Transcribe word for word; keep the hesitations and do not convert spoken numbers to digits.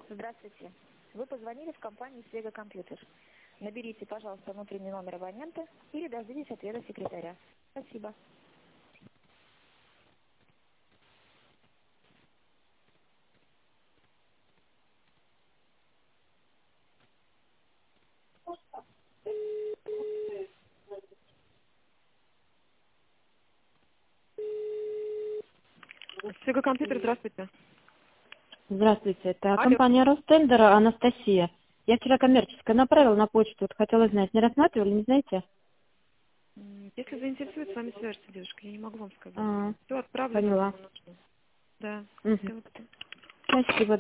Здравствуйте. Вы позвонили в компанию Свега Компьютер. Наберите, пожалуйста, внутренний номер абонента или дождитесь ответа секретаря. Спасибо. Свега Компьютер, здравствуйте. Здравствуйте, это Алло. компания Ростендер, Анастасия. Я вчера коммерческое направила на почту, вот хотела знать, не рассматривали, не знаете? М, Если заинтересует, с вами свяжется девушка, я не могу вам сказать. А, Все отправлено, поняла. кому нужно. Да, Мгм. все. Спасибо.